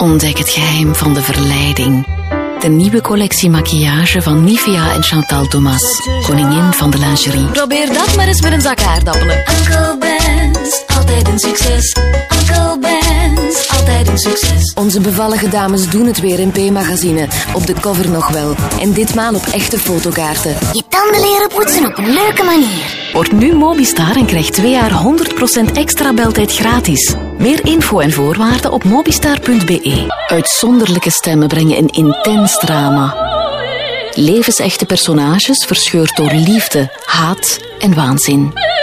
Ontdek het geheim van de verleiding. De nieuwe collectie maquillage van Nivea en Chantal Thomas. Koningin van de lingerie. Probeer dat maar eens met een zak aardappelen. Uncle Ben's, altijd een succes. Uncle Ben's, altijd een succes. Onze bevallige dames doen het weer in P-magazine. Op de cover nog wel. En ditmaal op echte fotokaarten. Je tanden leren poetsen op een leuke manier. Word nu Mobistar en krijg 2 jaar 100% extra beltijd gratis. Meer info en voorwaarden op mobistar.be. Uitzonderlijke stemmen brengen een intens drama. Levensechte personages verscheurd door liefde, haat en waanzin.